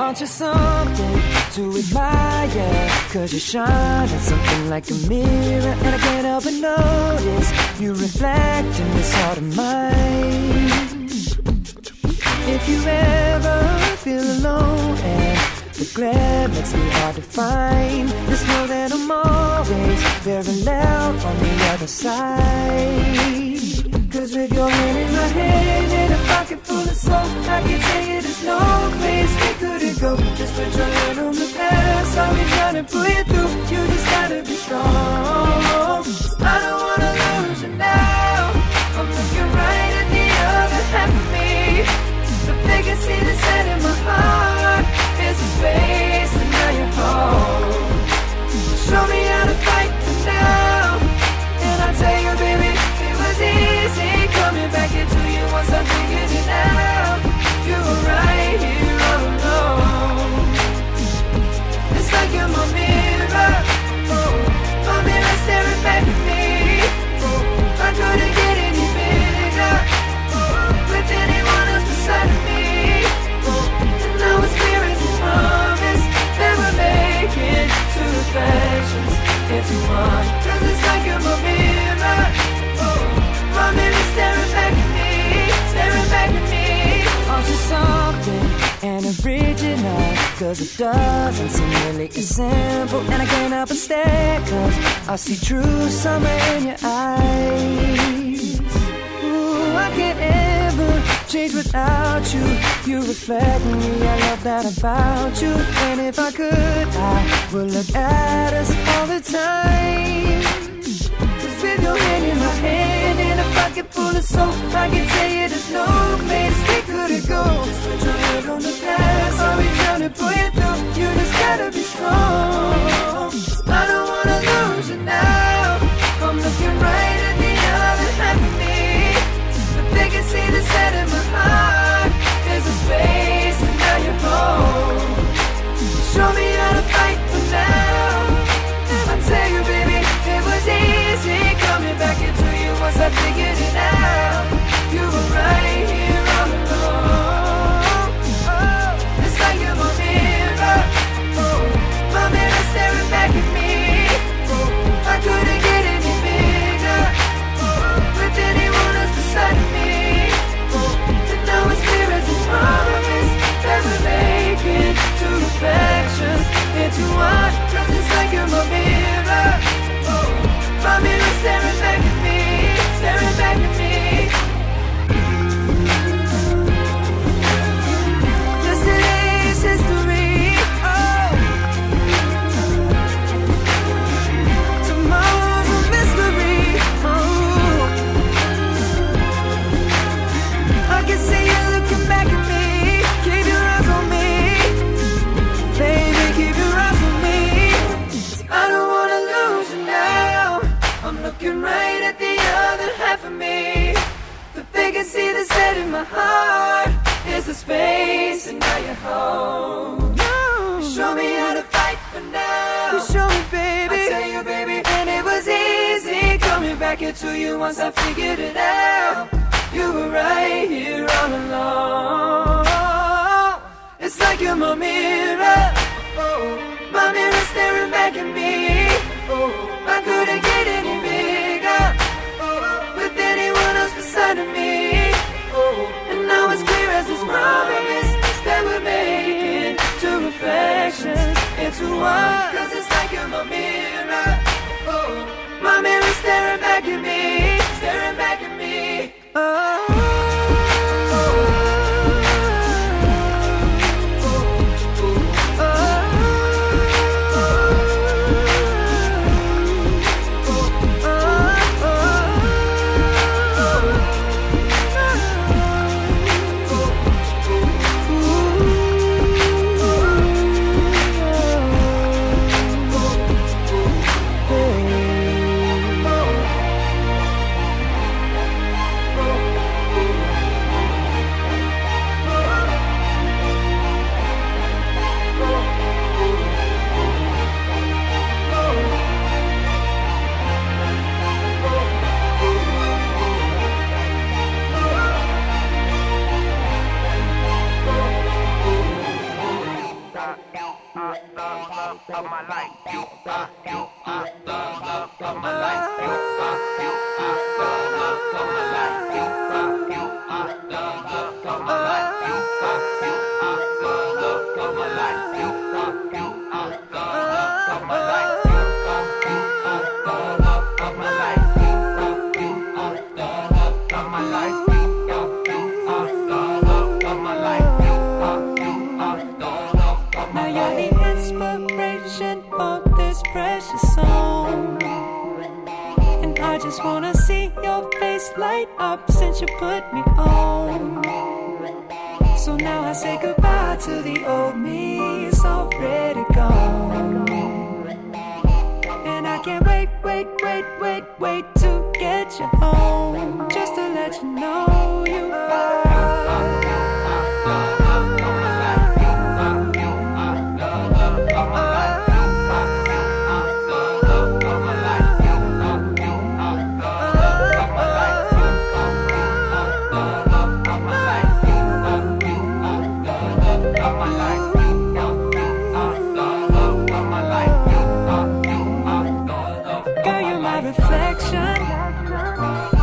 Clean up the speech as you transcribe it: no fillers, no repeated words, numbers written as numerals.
Aren't you something to admire? 'Cause you shine at something like a mirror, and I can't help but notice you reflect in this heart of mine. If you ever feel alone and the glare makes me hard to find, just know that I'm always very loud on the other side. 'Cause with your hand in my hand and a pocket full of soap, I can tell you there's no place we couldn't go. Just put your hand on the past, I'll be trying to pull you through. You just gotta be strong. I don't wanna lose you now. I'm looking right at the other half of me. The vacancy that's set in my heart is a space, and now you're home. Show me how to fight for now, and I'll tell you, baby, it was easy coming back into you once I figured it out. You were right here all alone. It's like you're my mirror, oh, my mirror staring back at me. Oh, I couldn't get any bigger, oh, with anyone else beside me. Oh, and now it's clear as this promise that we're making two reflections into one. 'Cause it's like you're my mirror, oh, my mirror staring back at me, staring back at me. Aren't you something and original? 'Cause it doesn't seem really as simple, and I can't help but stare, 'cause I see true summer in your eyes. Ooh, I can't ever change without you. You reflect me, I love that about you. And if I could, I would look at us all the time. 'Cause with your hand in my hand and a pocket full of soap, I can tell you there's no place we couldn't go. Just put your head on the past, I'll be trying to pull you through. You just gotta be strong. I don't wanna lose you now. I'm looking right at the other half of me. The vacancy that's set in my heart is a space, and now you're home. Show me how to fight for now. I tell you, baby, it was easy coming back into you once I figured it out. You were right here all along. Oh, it's like you're my mirror, oh, my mirror staring back at me. Oh, I couldn't get any bigger, oh, with anyone else beside me. Oh, and now it's clear as this promise that we're making two reflections into one. 'Cause it's like you're my mirror, oh, my mirror staring back at me, staring back at me. Yesterday's history, oh, tomorrow's a mystery, oh. I can see you looking back at me. Keep your eyes on me, baby, keep your eyes on me. I don't wanna lose you now. I'm looking right at the other half of me. The vacancy that's set in my heart is the space, and now you're home. You show me how to fight for now. You show me, baby. I tell you, baby, and it was easy coming back into you once I figured it out. You were right here all along. It's like you're my mirror, oh, my mirror staring back at me. Oh, I couldn't get any bigger, oh, with anyone else beside of me. Oh, and now it's clear as this promise that we're making two reflections into one. 'Cause it's like you're my mirror, oh, my mirror staring back at me, staring back at me. Oh. I just wanna see your face light up since you put me on. So now I say goodbye to the old me, it's already gone. And I can't wait to get you home, just to let you know you are. Reflection,